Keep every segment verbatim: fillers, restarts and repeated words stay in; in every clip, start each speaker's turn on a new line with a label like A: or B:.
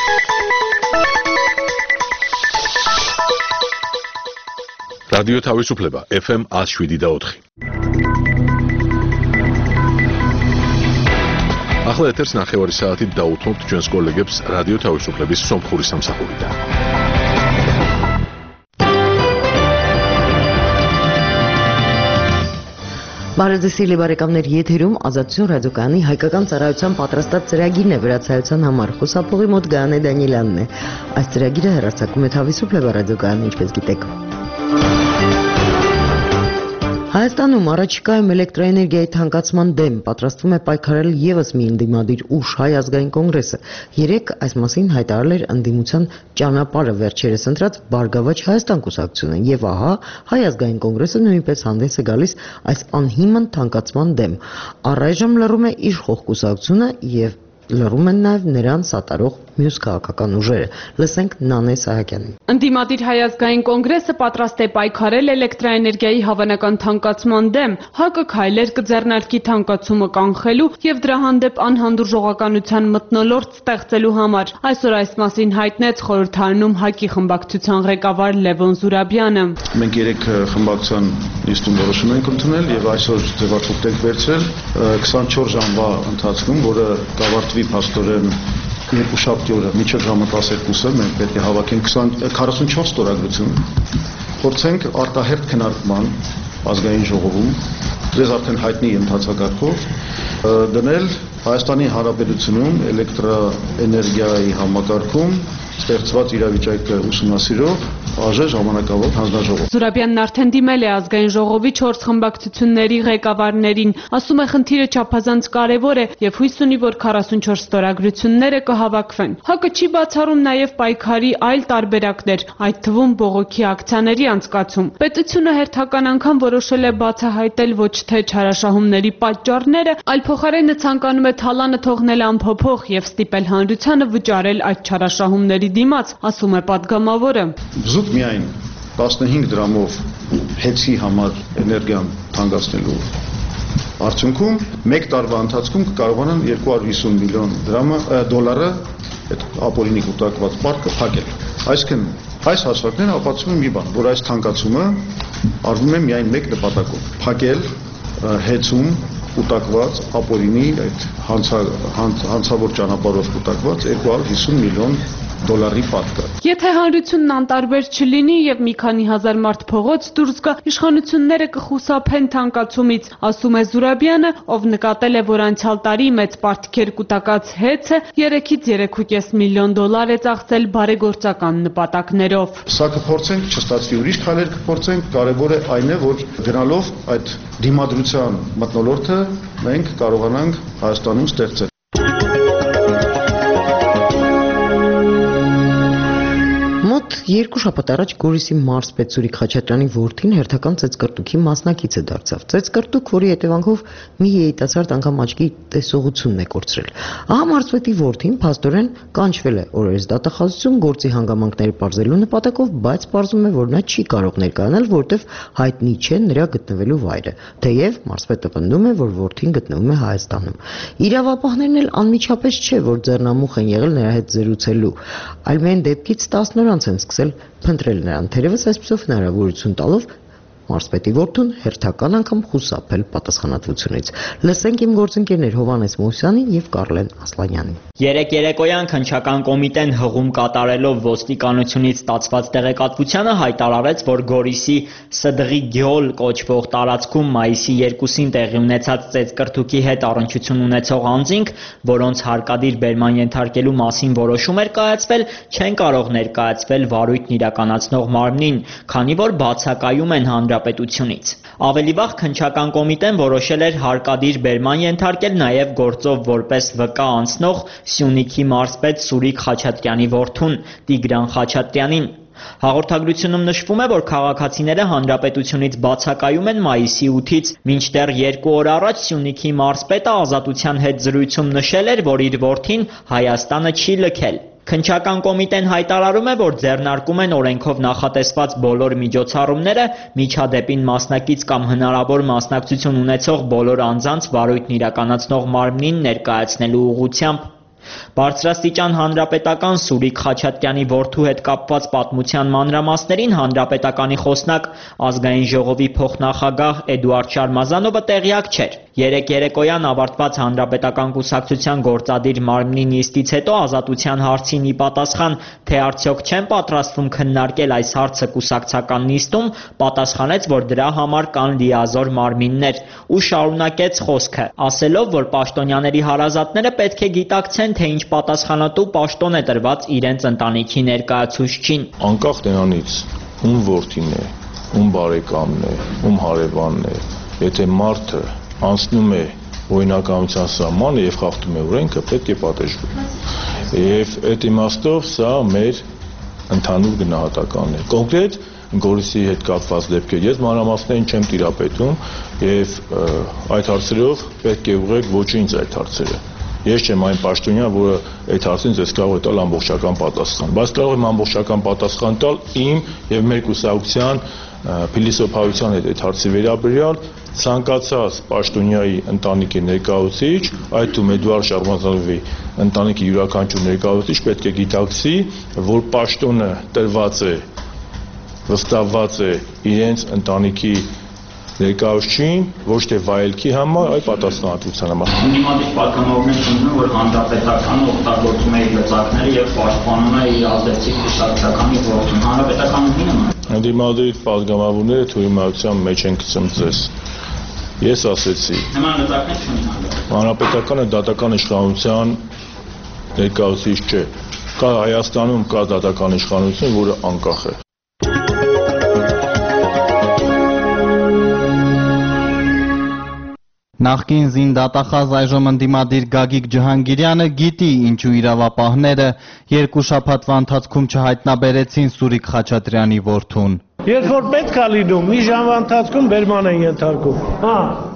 A: რადიო თავისუფლება ეფ ემ one oh seven და four. ახლა ეთერს ნახევარი საათით დაუთმობთ ჩვენს კოლეგებს რადიო თავისუფლების სომხური სამსახურიდან.
B: Բարեձեւի բարեկամներ եթերում ազատություն ռադիոկայանի հայկական ծառայության պատրաստած ծրագիրն է վերացայության համար խոսափողի մոտ Գայանե Դանիելյանն է. Այս ծրագիրը հեռարձակում է Თავისუფლება ռադիոկայանը, ինչպես գիտեք. Հայաստանում առաջիկայում էլեկտրոէներգիայի թանկացման դեմ պատրաստվում է պայքարել եւս մի ընդդիմադիր ուժ Հայ ազգային կոնգրեսը. Երեկ այս մասին հայտարարել էր ընդդիմության ճանապարհը վերջերս ընտրած Բարգավաճ Հայաստան կուսակցությունը եւ ահա Հայ ազգային կոնգրեսը նույնպես հանդես է գալիս այս անհիմն թանկացման դեմ. Առայժմ լռում է իր խող կուսակցությունը եւ լռում են նաև նրան սատարող մյուս քաղաքական ուժերը. Լսենք Նանե Սահակյանին.
C: Ընդդիմադիր Հայ ազգային կոնգրեսը պատրաստ է պայքարել էլեկտրաէներգիայի հավանական թանկացման դեմ, ՀԱԿ-ը քայլեր կձեռնարկի թանկացումը կանխելու եւ դրա հանդեպ անհանդուրժողականության մթնոլորտ ստեղծելու համար. Այսօր այս մասին հայտնեց խորհրդարանում ՀԱԿ-ի խմբակցության ղեկավար Լևոն Զուրաբյանը.
D: Մենք երեք խմբակցության նիստում որոշում ենք ընդունել եւ այսօր ձևակերպ ենք վերցրել twenty-four ժամվա ընթացքում, որը կավարտվի փաստորեն երկու շաբթի օրը մինչև ժամը twelve-ը մենք պետք է հավաքենք forty-four ստորագրություն, փորձենք արտահերթ քննարկման ազգային ժողովում, դες արդեն հայտնի ընթացակարգով դնել Հայաստանի Հանրապետությունում էլեկտրաէներգիայի համակարգում ստեղծված իրավիճակը ուսումնասիրող ԱԺ ժամանակավոր հանձնաժողով.
C: Զուրաբյանն արդեն դիմել է ազգային ժողովի չորս խմբակցությունների ղեկավարներին, ասում է խնդիրը չափազանց կարևոր է եւ հույս ունի, որ forty-four ստորագրությունները կհավաքվեն. ՀԱԿ-ը չի բացառում նաեւ պայքարի այլ տարբերակներ, այդ թվում բողոքի ակցիաների անցկացում. Պետությունը հերթական անգամ որոշել է բացահայտել ոչ թե չարաշահումների պատճառները, այլ փոխարենը ցանկանում է թալանը թողնել անփոփոխ եւ ստիպել հանրությանը վճարել այդ չարաշահումների դիմաց, ասում է պատգամավորը.
D: Զուտ միայն fifteen դրամով հեծի համար էներգիան թանկացնելու արդյունքում մեկ տարվա ընթացքում կկարողանան two hundred fifty միլիոն դոլարը այդ ապօրինի կուտակված պարկը փակել. Այսինքն այս հաշվարկները ապացուցում են մի բան, որ այս թանկացումը արվում է միայն մեկ նպատակով՝ փակել հեծում կուտակված ապօրինի այդ հանցավոր ճանապարհով կուտակված two hundred fifty միլիոն դոլարի պատկը.
C: Եթե հանրությունն անտարբեր չլինի եւ մի քանի հազար մարդ փողոց դուրս գա, իշխանությունները կխուսափեն թանկացումից, ասում է Զուրաբյանը, ով նկատել է, որ անցյալ տարի մեծ պարտքեր կուտակած հեծը three-ից three point five միլիոն դոլար է ծախսել բարեգործական նպատակներով.
D: Սա կփորձենք, չստացվի ուրիշ քայլեր կփորձենք, կարևոր է այն է, որ գնալով այդ դիմադրության մթնոլորտը մենք կարողանանք Հայաստանում ստեղծել.
B: Երկու շաբաթ առաջ Գորիսի մարզպետ Սուրիկ Խաչատրյանի որդին հերթական ծեծկռտուքի մասնակից է դարձավ. Ծեծկռտուք, որի հետևանքով մի երիտասարդ անգամ աչքի տեսողությունն է կորցրել. Ահա մարզպետի որդին փաստորեն կանչվել է օրերս դատախազություն գործի հանգամանքները պարզելու նպատակով, բայց պարզում է, որ նա չի կարող ներկայանալ, որտեղ հայտնի չէ նրա գտնվելու վայրը, թեև մարզպետը պնդում է, որ որդին գտնվում է Հայաստանում. Իրավապահներն էլ անմիջապես չէ, որ ձեռնամուխ են եղել նրա հետ զրուցելու, այլ միայն դեպքից ten օր անց են սկսել փնտրել նրան, թերևս այսպիսով հնարավորություն տալով մարզպետի որդուն հերթական անգամ խուսափել պատասխանատվությունից. Լսենք իմ գործընկերներ Հովհաննես Մովսյանին եւ Կարլեն Ասլանյանին.
E: Երեք երեկոյան քննչական կոմիտեն հղում կատարելով ոստիկանությունից ստացված տեղեկատվությանը հայտարարեց, որ Գորիսի Սդղի Գյոլ կոչվող տարածքում մայիսի երկուսին տեղի ունեցած ծեծկռտուքի հետ առնչություն ունեցող անձինք, որոնց հարկադիր բերման ենթարկելու մասին որոշում էր կայացվել, չեն կարող ներկայացվել վարույթն իրականացնող մարմնին, քանի որ բացակայում են հանրապետությունից. Ավելի վաղ քննչական կոմիտեն որոշել էր հարկադիր բերման ենթարկել նաև գործով որպես վկա անցնող Սյունիքի մարզպետ Սուրիկ Խաչատրյանի որդուն Տիգրան Խաչատրյանին. Հաղորդագրությունում նշվում է, որ քաղաքացիները հանրապետությունից բացակայում են մայիսի ութից, մինչդեռ երկու օր առաջ Սյունիքի մարզպետը Ազատության հետ զրույցում նշել էր, որ իր որդին Հայաստանը չի լքել. Քննչական կոմիտեն հայտարարում է, որ ձեռնարկում են օրենքով նախատեսված բոլոր միջոցառումները միջադեպին մասնակից կամ հնարավոր մասնակցություն ունեցող բոլոր անձանց վարույթն իրականացնող մարմնին ներկայացնելու ուղղությամբ. Բարձրաստիճան հանրապետական Սուրիկ Խաչատրյանի որդու հետ կապված պատմության մանրամասներին հանրապետականի խոսնակ ազգային ժողովի փոխնախագահ Էդուարդ Շարմազանովը տեղյակ չէր։ Երեկ երեկոյան ավարտված հանրապետական կուսակցության գործադիր մարմնի նիստից հետո ազատության հարցին ի պատասխան, թե արդյոք չեն պատրաստվում քննարկել այս հարցը կուսակցական նիստում, պատասխանեց, որ դրա համար կան լիազոր մարմիններ ու շարունակեց խոսքը, ասելով, որ պաշտոնյաների հարազատները պետք է գիտակցեն, թե ինչ պատասխանատու պաշտոն է տրված իրենց ընտանիքի ներկայացուցչին։
F: Անկախ նրանից, ում որդին է, ում բարեկամն է, ում հարևանն է, եթե մարդը անցնում է օրինականության սահմանը եւ խախտում է օրենքը, պետք է պատժվի։ Եվ այդ իմաստով սա մեր ընդհանուր գնահատականն է։ Կոնկրետ Գորիսի հետ կապված դեպքեր ես մանրամասներին չեմ տիրապետում եւ այդ հարցերով պետք է ուղղեք ոչ ինձ այդ հարցերը։ Ես չեմ այն պաշտոնյա, որը այդ հարցին ձեզ կարող է տալ ամբողջական պատասխան, բայց կարող եմ ամբողջական պատասխան տալ իմ եւ մեր կուսակցության փիլիսոփայության հետ այդ հարցի վերաբերյալ ցանկացած պաշտոնյայի ընտանիքի ներկայացուցիչ, այդ թվում Էդուարդ Շարմազանովի ընտանիքի յուրաքանչյուր ներկայացուցիչ պետք է գիտակցի, որ պաշտոնը տրված է, վստահված է իրենց ընտանիքի ներկայացուցչին, ոչ թե վայելքի համար, այլ պատասխանատվության համար։
G: Հիմնադիր պատգամավորներ ընդունում, որ հանրապետականը օգտագործում է իր լծակները եւ պաշտպանում է իր ազդեցիկ կուսակցականի որդուն։ Հանրապետականը ո՞ւմ է։
F: Ընդդիմադիր պատգամավորները թույլտվության մեջ են ցմծես։ Ես ասեցի։
G: Նման լծակներ չունի հանրապետականը։
F: Հանրապետականը դատական իշխանության ներկայացուցիչ չէ։ Կա Հայաստանում կա դատական իշխանություն, որը անկախ է։
H: Նախկին զինդատախազ այժմ ընդդիմադիր Գագիկ Ջհանգիրյանը գիտի ինչու իրավապահները երկու շաբաթվա ընթացքում չհայտնաբերեցին Սուրիկ Խաչատրյանի որդուն։
I: Երբ որ պետք է լինում, մի ժամվա ընթացքում բերման են ենթարկում։ Հա։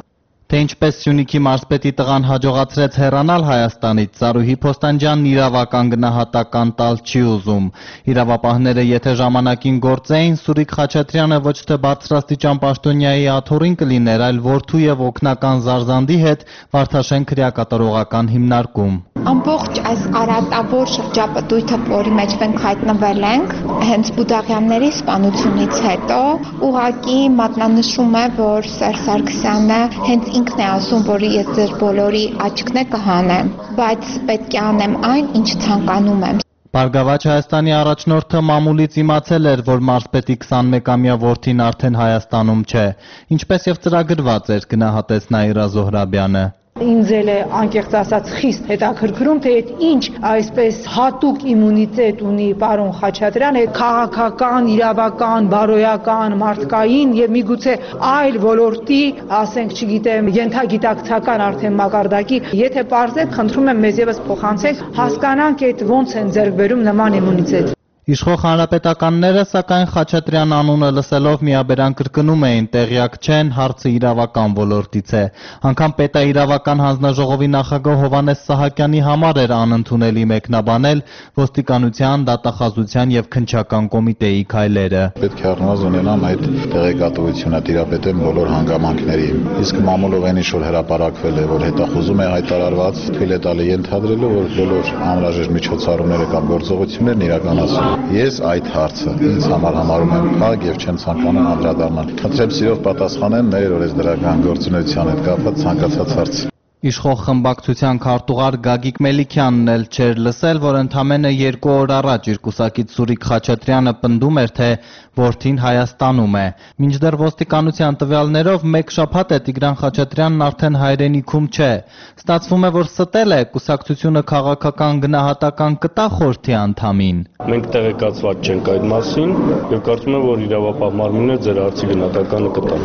H: Թե ինչպես Սյունիքի մարզպետի տղան հաջողացրեց հեռանալ Հայաստանից, Զարուհի Փոստանջյանն իրավական գնահատական տալ չի ուզում։ Իրավապահները եթե ժամանակին գործեին, Սուրիկ Խաչատրյանը ոչ թե բարձրաստիճան պաշտոնյայի աթոռին կլիներ, այլ որդու եւ օգնական Զարզանդի հետ Վարդաշեն քրեակատարողական հիմնարկում։
J: Ամբողջ այս արատավոր շրջապտույտը, որի մեջ մենք հայտնվել ենք, հենց Բուդաղյանների սպանությունից հետո ուղղակի մատնանշում է, որ Սերժ Սարգսյանը հենց ինքն է ասում, որ ես ձեր բոլորի աչքն է կհանեմ, բայց պետք է անեմ այն, ինչ ցանկանում եմ։
H: Բարգավաճ Հայաստանի առաջնորդը մամուլից իմացել էր, որ մարզպետի քսանմեկամյա որդին արդեն Հայաստանում չէ, ինչպես եւ ծրագրված էր, գնահատեց Նաիրա Զոհրաբյանը։
K: Ինձ էլ է անկեղծ ասած խիստ հետաքրքրում, թե այդ ինչ այսպես հատուկ իմունիտետ ունի պարոն Խաչատրյանը, քաղաքական, իրավական, բարոյական, մարդկային եւ միգուցե այլ ոլորտի, ասենք, չգիտեմ, ենթագիտակցական արդեն մակարդակի, եթե պարզեք, խնդրում եմ մեզ եւս փոխանցեք, հասկանանք այդ ոնց են ձեռք բերում նման իմունիտետ։
H: Իշխող հանրապետականները, սակայն Խաչատրյան անունը լսելով միաբերան կրկնում էին, տեղյակ չեն, հարցը իրավական ոլորտից է։ Անգամ պետաիրավական հանձնաժողովի նախագահ Հովհաննես Սահակյանի համար էր անընդունելի մեկնաբանել ոստիկանության, դատախազության եւ քննչական կոմիտեի քայլերը։
L: Պետք է առնվազն ունենան այդ տեղեկատվությունը, տիրապետեն բոլոր հանգամանքներին։ Իսկ մամուլով այն ինչ որ հրապարակվել է, որ հետախուզում է հայտարարված, թույլ է տալի ենթադրելու, որ բոլոր անհրաժեշտ միջոցառումները կամ գործողություններն իրականացվում։ Ես այդ հարցը ինձ համար համարում եմ փակ եւ չեմ ցանկանում անդրադառնալ։ Խնդրեմ սիրով պատասխանեմ մեր օրենսդրական գործունեության հետ կապված ցանկացած հարց։
H: Իշխող խմբակցության քարտուղար Գագիկ Մելիքյանն էլ չէր լսել, որ ընդամենը երկու օր առաջ իր կուսակից Սուրիկ Խաչատրյանը պնդում էր, թե որդին Հայաստանում է։ Մինչդեռ ոստիկանության տվյալներով մեկ շաբաթ է Տիգրան Խաչատրյանն արդեն հայրենիքում չէ։ Ստացվում է, որ ստել է, կուսակցությունը քաղաքական գնահատական կտա խորհրդի անդամին։
I: Մենք տեղեկացված չենք այդ մասին եւ կարծում եմ, որ իրավապահ մարմինները ձեր հարցի գնահատականը կտան։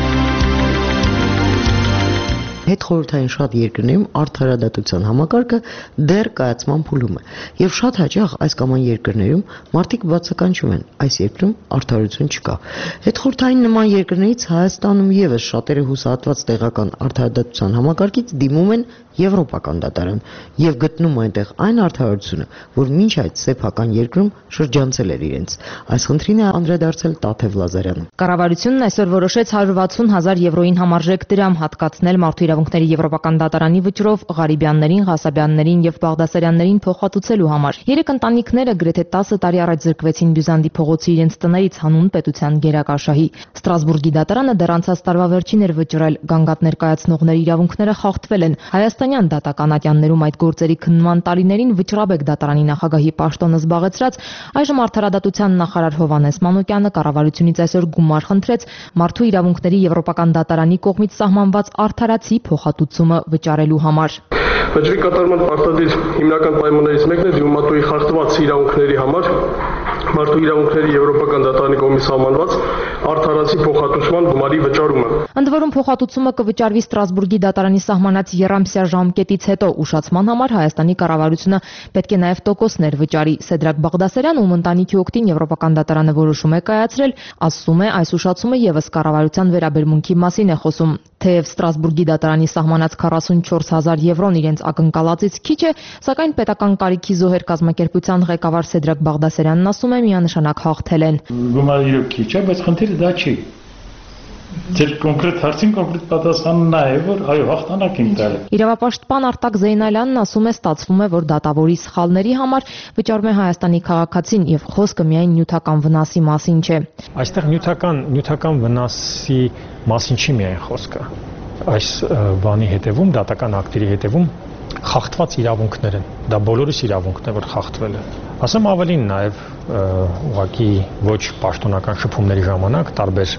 B: Հետխորհրդային շատ երկրներում արդարադատության համակարգը դեռ կայացման փուլում է, եւ շատ հաճախ այս կամ այն երկրներում մարդիկ բացականչում են, այս երկրում արդարություն չկա։ Հետխորհրդային նման երկրներից Հայաստանում եւս շատերը հուսահատված տեղական արդարադատության համակարգից դիմում են եվրոպական դատարան եւ գտնում այնտեղ այն արդարությունը, որ մինչ այդ սեփական երկրում շրջանցել էր իրենց։ Այս խնդրին է անդրադարձել Տաթև Լազարյանը։
M: Կառավարությունն այսօր որոշեց հարյուր վաթսուն հազար եվրոին համարժեք դրամ հատկացնել Մարդու իրավունքների եվրոպական դատարանի վճռով Ղարիբյաններին, Ղասաբյաններին եւ Բաղդասարյաններին փոխհատուցելու համար։ Երեք ընտանիքները գրեթե տասը տարի առաջ զրկվեցին Բյուզանդի փողոցի իրենց տներից հանուն պետության գերակաշահի։ Ստրասբուրգի դատարանը դեռ անցած տարվա վերջին էր վճռել, գանգատներ կայացնողների իրավունքները խախտվել են։ Հայաստանյան դատական ատյաններում այդ գործերի քննման տարիներին Վճռաբեկ դատարանի նախագահի պաշտոնը զբաղեցրած այժմ Արդարադատության նախարար Հովհաննես Մանուկյանը կառավարությունից այսօր գումար խնդրեց Մարդու իրավունքների եվրոպական դատարանի կողմից սահմանված արդարացի փոխհատուցումը վճարելու համար։
I: Վճռի կատարման պարտադիր հիմնական պայմաններից մեկն է դիմումատուի խախտված իրավունքների համար Մարդու իրավունքների եվրոպական դատարանի կողմից սահմանված արդարացի փոխհատուցման գումարի վճարումը։ Ընդ որում փոխհատուցումը կվճարվի Ստրասբուրգի դատարանի սահմանած եռամսյա ժամկետից հետո ուշացման համար Հայաստանի կառավարությունը պետք է նաև տոկոսներ վճարի։ Սեդրակ Բաղդասարյանը, ում ընտանիքի օգտին եվրոպական դատարանը որոշում է կայացրել, ասում է, այս ուշացումը եւս կառավարության վերաբերմունքի մասին է խոսում։ Թեև Ստրասբուրգի դատարանի սահմանած քառասունչորս հազար եվրոն իրենց ակնկալածից քիչ է, սակայն պետական կարիքի զոհեր կազմակերպության ղեկավար Սեդրակ Բաղդասարյանն ասում է, միանշանակ հաղթել են։
N: Գումարը իրոք քիչ է, բայց խնդիրը դա չի։ Ձեր կոնկրետ հարցին կոնկրետ պատասխանը նա է, որ այո, հաղթանակ ենք տալի։
M: Իրավապաշտպան Արտակ Զեյնալյանն ասում է, ստացվում է, որ դատավորի սխալների համար վճարում է Հայաստանի քաղաքացին եւ խոսքը միայն նյութական վնասի մասին չէ։
O: Այստեղ նյութական նյութական վնասի մասին չի միայն խոսքը։ Այս բանի հետևում, դատական ակտերի հետևում խախտված իրավունքներ են։ Դա բոլորիս իրավունքն է, որ խախտվել է։ Ասեմ ավելին, նաև ուղղակի ոչ պաշտոնական շփումների ժամանակ տարբեր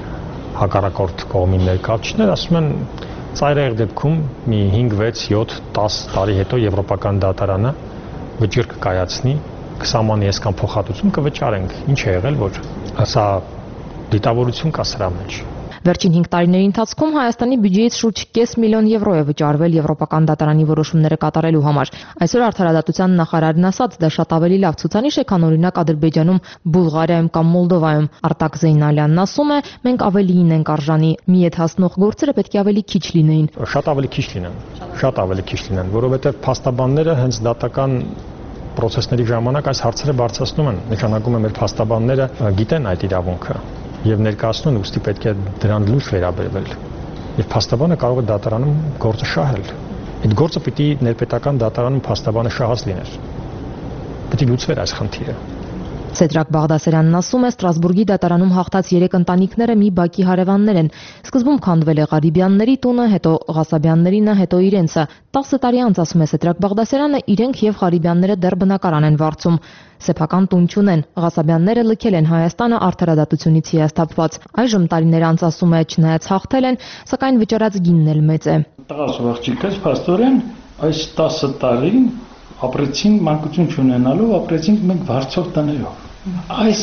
O: հակառակորդ կողմի ներկայացուցիչներ ասում են ծայրահեղ դեպքում մի հինգ, վեց, յոթ, դաս տարի հետո եվրոպական դատարանը վճիռ կկայացնի, կսահմանի այսքան փոխհատուցում կվճարենք։ Ինչ է եղել, որ սա դիտավորություն կա սրա մեջ։
M: Վերջին հինգ տարիների ընթացքում Հայաստանի բյուջեից շուրջ կես միլիոն եվրո է վճարվել եվրոպական դատարանի որոշումները կատարելու համար։ Այսօր Արդարադատության նախարարն ասաց, դա շատ ավելի լավ ցուցանիշ է, քան օրինակ Ադրբեջանում, Բուլղարիայում կամ Մոլդովայում։ Արտակ Զեյնալյանն ասում է, մենք ավելիին ենք արժանի, մի ետ հասնող գործերը պետք է ավելի քիչ լինեին։
O: Շատ ավելի քիչ լինեն, շատ ավելի քիչ լինեն, որովհետև փաստաբանները հենց դատական պրոցեսների ժամանակ այս հարցերը բարձրացնում են, նշանակում է մեր փաստաբանները գիտեն այդ իրավունքը եւ ներկայացնում են, ուստի պետք է դրան լուրջ վերաբերվել։ Եվ փաստաբանը կարող է դատարանում գործը շահել։ Այդ գործը պիտի ներպետական դատարանում փաստաբանը շահած լիներ։ Պետք է լուծվեր այս խնդիրը։
M: Սեդրակ Բաղդասարյանն ասում է, Ստրասբուրգի դատարանում հաղթած երեք ընտանիքները մի բակի հարևաններ են։ Սկզբում քանդվել է Ղարիբյանների տունը, հետո Ղասաբյաններինը, հետո իրենցը։ տասը տարի անց, ասում է Սեդրակ Բաղդասարյանը, իրենք եւ Ղարիբյանները դեռ բնակարան են վարձում։ Սեփական տուն չունեն։ Ղասաբյանները լքել են Հայաստանը արդարադատությունից հիասթափված։ Այժմ տարիներ անց, ասում է, չնայած հաղթել են, սակայն վճարած գինն էլ մեծ է։
N: Տղաս աղջիկս փաստորեն այս տասը տարին ապրեցին մանկություն չունենալով, ապրեցինք մենք վարձով տներով։ Այս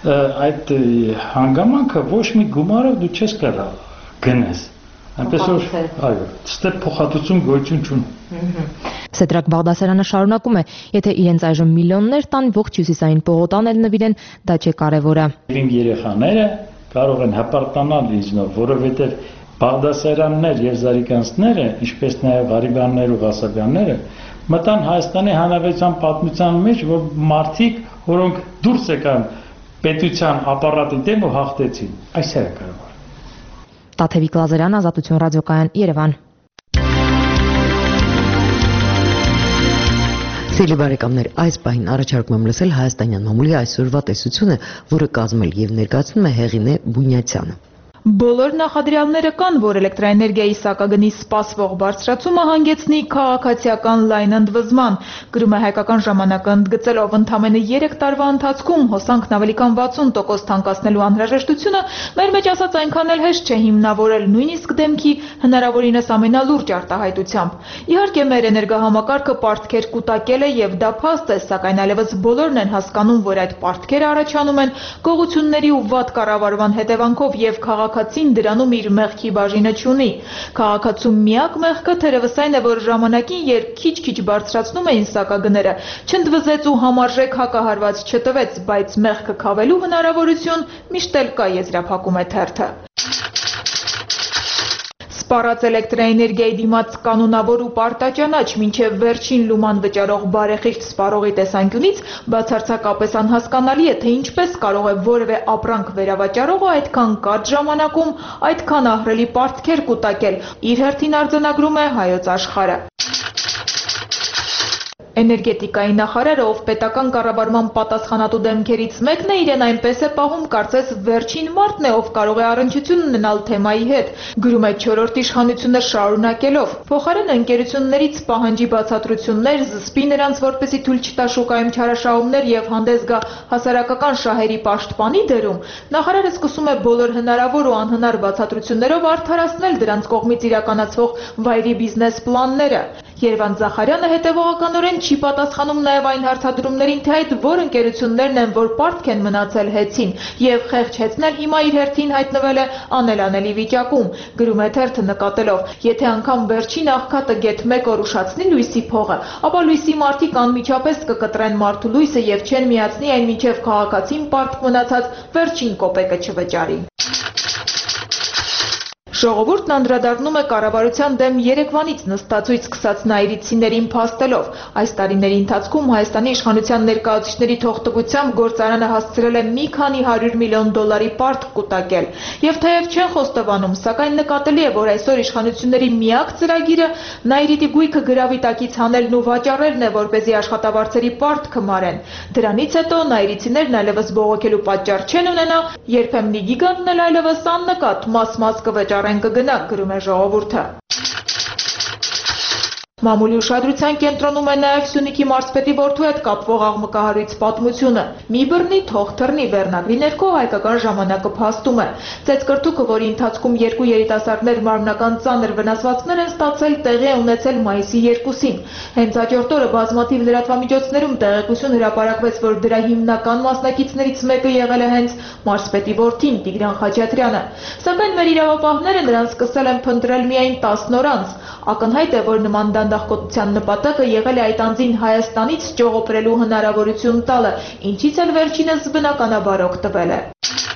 N: այդ հանգամանքը ոչ մի գումարով դու չես կարող գնես։ Այնպես որ այո, ստե փոխհատուցում գոյություն չունի։
M: Սեդրակ Բաղդասարյանը շարունակում է, եթե իրենց այժմ միլիոններ տան, ողջ հյուսիսային պողոտան էլ նվիրեն, դա չէ կարևորը։
N: Իմ երեխաները կարող են հպարտանալ ինձնով, որովհետև Բաղդասարյաններ եւ Զարիկանցները, ինչպես նաեւ Ղարիբյաններ ու Ղասաբյանները, մտան Հայաստանի Հանրապետության պատմության մեջ, որ մարդիկ, որոնք դուրս եկան պետության ապարատի դեմ ու հաղթեցին։ Այս է կարևոր։
M: Տաթևիկ Լազարյան, Ազատություն ռադիոկայան, Երևան։
B: Սիրելի բարեկամներ, այս պահին առաջարկում եմ լսել հայաստանյան մամուլի այսօրվա տեսությունը, որը կազմել եւ ներկայացնում է Հեղինե Բունյացյանը։
P: Բոլոր նախադրյալները կան, որ էլեկտրաէներգիայի սակագնի սպասվող բարձրացումը հանգեցնի քաղաքացիական լայն ընդվզման, գրում է Հայկական ժամանակը, ընդգծելով ընդամենը երեք տարվա ընթացքում հոսանքն ավելի քան վաթսուն տոկոս թանկացնելու անհրաժեշտությունը մեր մեջ ասած այնքան էլ հեշտ չէ հիմնավորել նույնիսկ դեմքի հնարավորինս ամենալուրջ արտահայտությամբ։ Իհարկե մեր էներգահամակարգը պարտքեր կուտակել է եւ դա փաստ է, սակայն այլևս բոլորն են հասկանում, որ այդ պարտքերը առաջանում են գողությունների ու վատ կառավարման հետևանքով եւ քաղաքացին դրանում իր մեղքի բաժինը չունի։ Քաղաքացու միակ մեղքը թերևս այն է, որ ժամանակին, երբ քիչ-քիչ բարձրացնում էին սակագները, չընդվզեց ու համարժեք հակահարված չտվեց, բայց մեղքը քավելու հնարավորություն միշտ էլ կա, եզրափակում է թերթը։ Սպառած էլեկտրաէներգիայի դիմաց կանոնավոր ու պարտաճանաչ մինչև վերջին լուման վճարող բարեխիղճ սպառողի տեսանկյունից բացարձակապես անհասկանալի է, թե ինչպես կարող է որևէ ապրանք վերավաճառողը այդքան կարճ ժամանակում այդքան ահռելի պարտքեր կուտակել, իր հերթին արձանագրում է Հայոց Աշխարհը։ Էներգետիկայի նախարարը, ով պետական կառավարման պատասխանատու դեմքերից մեկն է, իրեն այնպես է պահում, կարծես վերջին մարդն է, ով կարող է առնչություն ունենալ թեմայի հետ, գրում է չորրորդ իշխանությունը շարունակելով։ Փոխարենը ընկերություններից պահանջի բացատրություններ, զսպի նրանց, որպեսզի թույլ չտա շուկայում չարաշահումներ եւ հանդես գա հասարակական շահերի պաշտպանի դերում, նախարարը սկսում է բոլոր հնարավոր ու անհնար բացատրություններով արդարացնել դրանց կողմից իրականացվող վայրի բիզնես պլանները։ Երևան Զախարյանը հետևողականորեն չի պատասխանում նաև այն հարցադրումներին, թե այդ որ ընկերություններն են, որ պարտք են մնացել հեծին, եւ խեղճ հեծնել հիմա իր հերթին հայտնվել է անելանելի վիճակում, գրում է թերթը նկատելով, եթե անգամ վերջին աղքատը գեթ մեկ օր ուշացնի լույսի փողը, ապա լույսի մարդիկ անմիջապես կկտրեն մարդու լույսը եւ չեն միացնի այն մինչեւ քաղաքացին պարտք մնացած վերջին կոպեկը չվճարի։ Ժողովուրդն անդրադառնում է կառավարության դեմ Երևանից նստածույց սկսած նայիրիցիներին փաստելով։ Այս տարիների ընթացքում Հայաստանի իշխանության ներկայացուցիչների թողտվությամբ գործարանը հասցրել է մի քանի հարյուր միլիոն դոլարի պարտք կուտակել։ Եվ թեև չեն խոստովանում, սակայն նկատելի է, որ այսօր իշխանությունների միակ ծրագիրը նայիրիտի գույքը գրավի տակից հանելն ու վաճառելն է, որպեսզի աշխատավարձերի պարտքը մարեն։ Դրանից հետո նայիրիցիներն այլևս բողոքելու պատճառ չեն ունենա, երբեմն գիգանտն էլ այլևս աննկատ մաս-մաս կվճարեն կգնա, գրում է ժողովուրդը։ Մամուլի ուշադրության կենտրոնում է նաև Սյունիքի մարզպետի որդու հետ կապվող աղմկահարույց պատմությունը։ Մի բռնի թող թռնի վերնագրի ներքո հայկական ժամանակը փաստում է։ Ծեծկրտուկը, որի ընթացքում երկու երիտասարդներ մարմնական ծանր վնասվածքներ են ստացել, տեղի է ունեցել մայիսի երկուսին։ Հենց հաջորդ օրը բազմաթիվ լրատվամիջոցներում տեղեկություն հրապարակվեց, որ դրա հիմնական մասնակիցներից մեկը եղել է հենց մարզպետի որդին Տիգրան Խաչատրյանը։ Սակայն մեր իրավապահները նրան սկսել են փնտրել միայն տասն օր անց։ Ակնհայտ է, որ նման դանդաղկոտության նպատակը եղել է այդ անձին Հայաստանից ճողոպրելու հնարավորություն տալը, ինչից էլ վերջինս բնականաբար օգտվել է։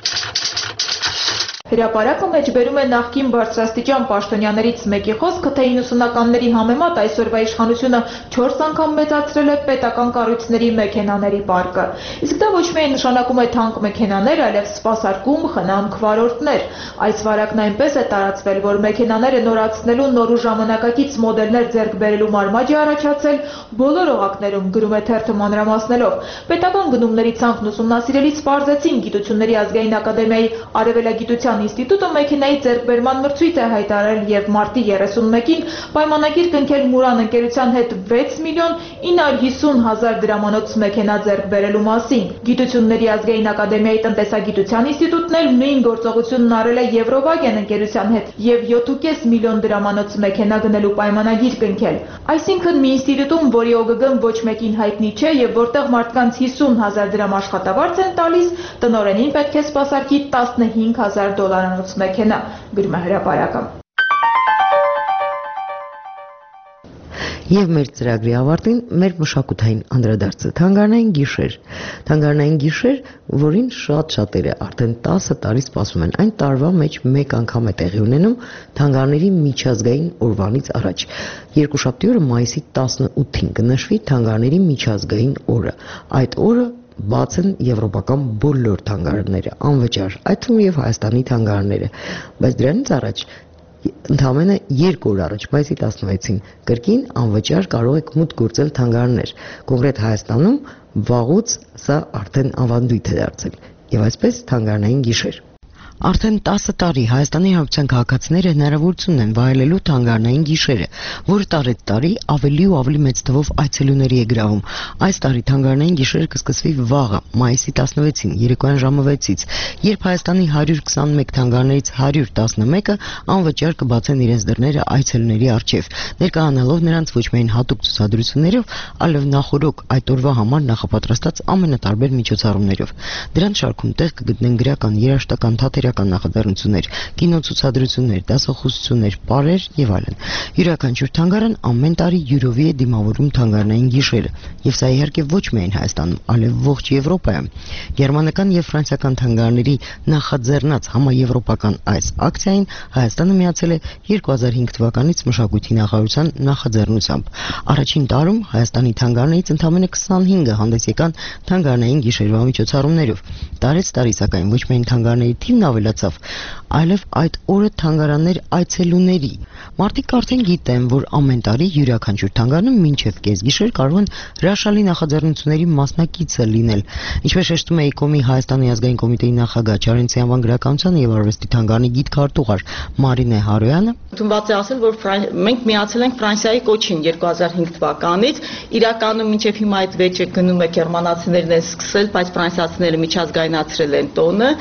P: Հրապարակը մեջբերում է նախկին բարձրաստիճան պաշտոնյաներից մեկի խոսքը, թե իննսունականների համեմատ այսօրվա իշխանությունը չորս անգամ մեծացրել է պետական կառույցների մեքենաների պարկը։ Իսկ դա ոչ միայն նշանակում է թանկ մեքենաներ, այլև սպասարկում, խնամք, վարորդներ։ Այս վարակն այնպես է տարածվել, որ մեքենաները նորացնելու նոր ու ժամանակակից մոդելներ ձեռք բերելու մարմաջ է առաջացել բոլոր օղակներում, գրում է թերթը մանրամասնելով։ Պետական գնումների ցանկն ուսումնասիրելիս պարզեցին Գիտությունների ազգային ակադեմիայի արևելագիտության ինստիտուտը մեքենայի ձեռքբերման մրցույթ է հայտարարել եւ մարտի երեսունմեկին պայմանագիր կնքել Մուրան ընկերության հետ վեց միլիոն ինը հարյուր հիսուն հազար դրամանոց մեքենա ձեռք բերելու մասին։ Գիտությունների ազգային ակադեմիայի տնտեսագիտության ինստիտուտն էլ նույն գործողությունն արել է Եվրովագեն ընկերության հետ եւ յոթ ու կես միլիոն դրամանոց մեքենա գնելու պայմանագիր կնքել։ Այսինքն մի ինստիտուտում, որի օ գ գ-ն ոչ մեկին հայտնի չէ եւ որտեղ մարդկանց հիսուն հազար դրամ աշխատավարձ են տալիս, տնօրենին պետք է սպասարկի տասնհինգ հազար դոլարանոց մեքենա, գրում է հրապարակը։
B: Եվ մեր ծրագրի ավարտին մեր մշակութային անդրադարձը թանգարանային գիշեր։ Թանգարանային գիշեր, որին շատ շատերը արդեն տասը տարի սպասում են։ Այն տարվա մեջ մեկ անգամ է տեղի ունենում թանգարանների միջազգային օրվանից առաջ։ Երկուշաբթի օրը մայիսի տասնութին կնշվի թանգարանների միջազգային օրը։ Այդ օրը բաց են եվրոպական բոլոր թանգարանները, անվճար, այդ թվում եւ Հայաստանի թանգարանները, բայց դրանից առաջ ընդամենը երկու օր առաջ, մայիսի տասնվեցին, կրկին անվճար կարող եք մուտք գործել թանգարաններ, կոնկրետ Հայաստանում վաղուց սա արդեն ավանդույթ է դարձել, եւ այսպես թանգարանային գիշեր։ Արդեն տասը տարի Հայաստանի Հանրապետության քաղաքացիները հնարավորություն են վայելելու թանգարանային գիշերը, որը տարեցտարի ավելի ու ավելի մեծ թվով այցելուների է գրավում։ Այս տարի թանգարանային գիշերը կսկսվի վաղը, մայիսի տասնվեցին, երեկոյան ժամը վեցից, երբ Հայաստանի հարյուր քսանմեկ թանգարաններից հարյուր տասնմեկը անվճար կբացեն իրենց դռները այցելուների առջև, ներկայանալով նրանց ոչ միայն հատուկ ցուցադրություններով, այլև նախօրոք այդ օրվա համար նախապատրաստած ամենատարբեր միջոցառումներով։ Դրանց շարքում տեղ կգտնեն գրական, երաժշտական, թատերական պատվիրական նախաձեռնություններ, կինոցուցադրություններ, դասախոսություններ, պարեր եւ այլն։ Յուրաքանչյուր թանգարան ամեն տարի յուրովի է դիմավորում թանգարանային գիշերը, եւ սա իհարկե ոչ միայն Հայաստանում, այլև ողջ Եվրոպայում։ Գերմանական եւ ֆրանսիական թանգարանների նախաձեռնած համաեվրոպական այս ակցիային Հայաստանը միացել է երկու հազար հինգ թվականից մշակույթի նախարարության նախաձեռնությամբ։ Առաջին տարում Հայաստանի թանգարաններից ընդամենը քսանհինգը հանդես եկան թանգարանային գիշերվա միջոցառումներով։ Տարեց տարի սակայն ոչ միայն թանգարանների թիվն ավելացավ, այլև այդ օրը թանգարաններ այցելուների։ Մարդիկ արդեն գիտեն, որ ամեն տարի յուրաքանչյուր թանգարանը մինչև կեսգիշեր կարող են հրաշալի նախաձեռնությունների մասնակիցը լինել։ Ինչպես շեշտում է ԵԿՕՄ-ի Հայաստանի ազգային կոմիտեի նախագահ Չարենցի անվան գրականության եւ արվեստի թանգարանի գիտքարտուղար Մարինե Հարոյանը,
Q: ընդունված է ասել, որ մենք միացել ենք Ֆրանսիայի կոչին երկու հազար հինգ թվականից, իրականում մինչև հիմա այդ վեճը գնում է գերմանացիներն են սկսել, բայց ֆրանսիացիները միջազգայնացրել են տոնը։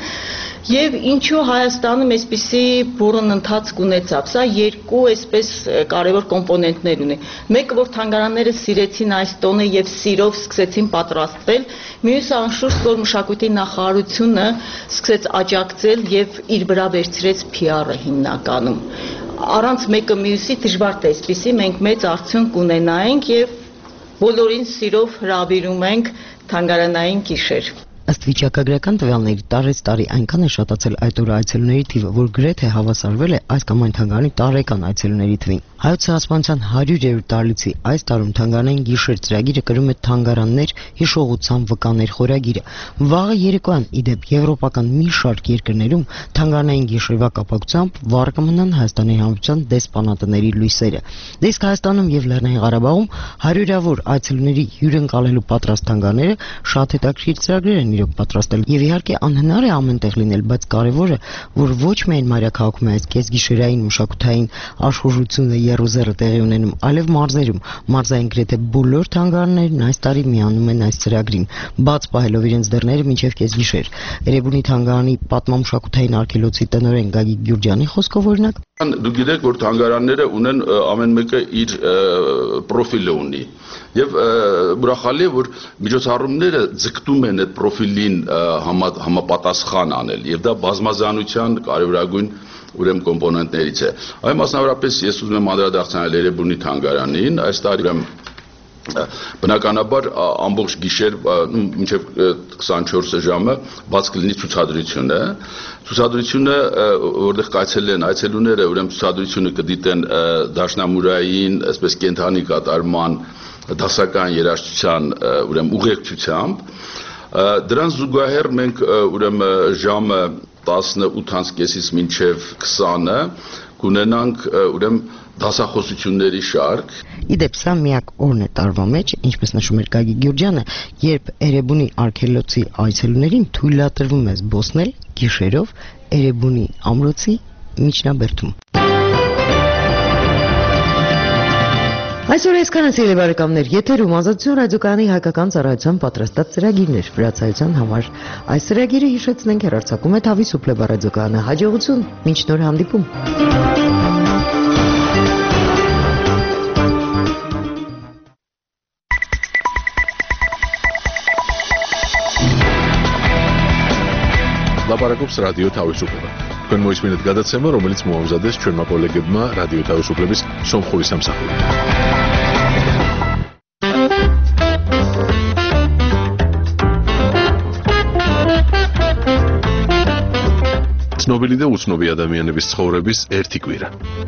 Q: Եվ ինչու Հայաստանում այսպիսի բուրըն ընթացք ունեցավ, սա երկու այսպես կարևոր կոմպոնենտներ ունի։ Մեկը, որ թանգարանները սիրեցին այս տոնը եւ սիրով սկսեցին պատրաստվել, մյուսը անշուշտ, որ մշակույթի նախարարությունը սկսեց աջակցել եւ իր վրա վերցրեց Փի Ար-ը հիմնականում։ Առանց մեկը մյուսի դժվար է այսպիսի մենք մեծ արդյունք ունենայինք եւ բոլորին սիրով հրավիրում ենք թանգարանային գիշեր։
B: Ըստ վիճակագրական տվյալների տարեց տարի այնքան է շատացել այդ օրը այցելուների թիվը, որ գրեթե հավասարվել է այս կամ այն թանգարանի տարեկան այցելուների թվին։ Հայոց ցեղասպանության հարյուրերորդ տարելիցի այս տարում թանգարանային գիշեր ծրագիրը կրում է թանգարաններ, հիշողության վկաներ խորագիրը։ Վաղը երեկոյան իդեպ եվրոպական մի շարք երկրներում թանգարանային գիշերվա կապակցությամբ վառ կմնան Հայաստանի Հանրապետության դեսպանատների լույսերը։ Իսկ Հայաստանում եւ Լեռնային Ղարաբաղում հարյուրավոր այցելուների հյուրընկալելու պատրաստ թանգարանները շատ հետաքրքիր ծրագրեր են իրոք պատրաստել եւ իհարկե անհնար է ամենտեղ լինել, բայց կարեւորը, որ ոչ միայն մայրաքաղաքում է այս կեսգիշերային մշակութային աշխուժությունը երուզերը տեղի ունենում, այլև մարզերում։ Մարզային գրեթե բոլոր թանգարաններն այս տարի միանում են այս ծրագրին, բաց պահելով իրենց դռները մինչև կեսգիշեր։ Էրեբունի թանգարանի պատմամշակութային արգելոցի տնօրեն Գագիկ Գյուրջյանի խոսքով օրինակ,
R: դուք գիտեք, որ թանգարանները ունեն ամեն մեկը իր պրոֆիլը ունի եւ ուրախալի է, որ միջոցառումները ձգտում են այդ պրոֆիլին համապատասխան անել եւ դա բազմազանության կարևորագույն ուրեմն կոմպոնենտներից է։ Այո, մասնավորապես ես ուզում եմ անդրադարձնել Էրեբունի թանգարանին, այս տարի ուրեմն բնականաբար ամբողջ գիշեր մինչև քսանչորս ժամը բաց կլինի ցուցադրությունը։ Ցուցադրությունը, որտեղ կայցելել են այցելուները, ուրեմն ցուցադրությունը կդիտեն դաշնամուրային, այսպես կենթանի կատարման, դասական երաժշտության ուրեմն ուղեկցությամբ։ Դրան զուգահեռ մենք ուրեմն ժամը տասնութից մինչև քսանը կունենանք ուրեմն դասախոսությունների շարք։
B: Իդեպ սա միակ օրն է տարվա մեջ, ինչպես նշում էր Գագիկ Գյուրջյանը, երբ Էրեբունի արգելոցի այցելուներին թույլատրվում է զբոսնել գիշերով Էրեբունի ամրոցի միջնաբերդում։ Այսօր այսքանը սիրելի բարեկամներ, եթերում Ազատություն ռադիոկայանի հայկական ծառայության պատրաստած ծրագիրներ վրացայության համար։ Այս ծրագիրը հիշեցնենք հեռարձակում է Թավի Սուպլեբա ռադիոկայանը։ Հաջողություն, մինչ նոր հանդիպում։
A: Լապարակոպս ռադիո Թավիսուպլեբա։ Თქვენ მოისმინეთ გადაცემა, რომელიც მოამზადეს ჩვენმა კოლეგებმა რადიო თავისუფლების სომხური სამსახური. ცნობილი და უცნობი ადამიანების ცხოვრების ერთი კვირა.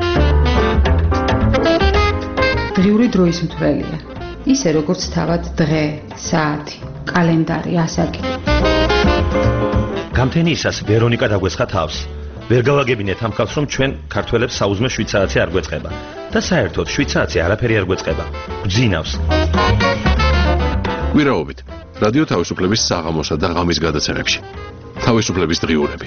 S: დღიური დროის მთვრელია. ისე როგორც თავად დღე, საათი, კალენდარი, ასაკი.
T: გამთენიისას ვერონიკა დაგვესხა თავს. ვერ გავაგებინეთ ამ ხალხს, რომ ჩვენ ქართველებს საუზმე შვიცარიცი არ გვეწყება და საერთოდ შვიცარიცი არაფერი არ გვეწყება. გძინავს.
A: კვირაობით რადიო თავისუფლების საღამოსა და ღამის გადაცემებში. თავისუფლების დღიურები.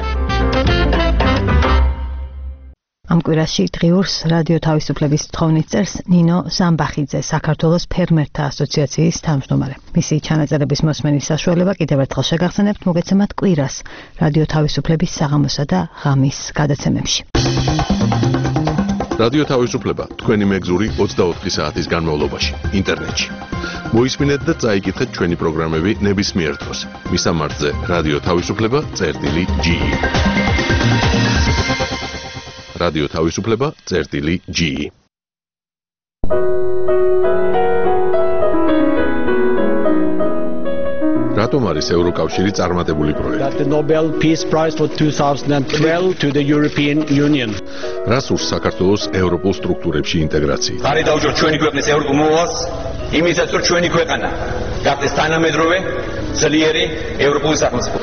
U: ამ კვირაში დღიურს რადიო თავისუფლების თხოვნის წერს ნინო ზამბახიძე, საქართველოს ფერმერთა ასოციაციის თავმჯდომარე. მისი ჩანაწერების მოსმენის საშუალება კიდევ ერთხელ შეგახსენებთ, მოგეცემათ კვირას რადიო თავისუფლების საღამოსა და ღამის გადაცემებში.
A: რადიო თავისუფლება თქვენი მეგზური ოცდაოთხი საათის განმავლობაში ინტერნეტში. მოისმინეთ და წაიკითხეთ ჩვენი პროგრამები ნებისმიერ დროს. მისამართზე რადიო თავისუფლება წერტილი ჯი. რადიო თავისუფლება წერტილი ჯი. რატომ არის ევროკავშირი წარმატებული პროექტი?
C: The Nobel Peace Prize for twenty twelve to the European Union.
A: რას ურს საქართველოს ევროპულ სტრუქტურებში ინტეგრაცია?
V: ხარი დაუჯეროთ ჩვენი ქვეყნის ევროპულ მოვალს, იმისაც რომ ჩვენი ქვეყანა გახდეს თანამედროვე, ძლიერი ევროპული სახელმწიფო.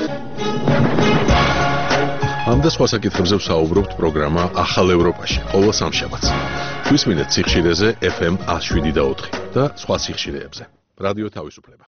A: ამ და სხვა საკითხებზე ვსაუბრობთ პროგრამა ახალ ევროპაში, ყოველ სამშაბათს. გვისმინეთ სიხშირეზე ეფ ემ one oh seven და ოთხი და სხვა სიხშირეებზე. რადიო თავისუფლება.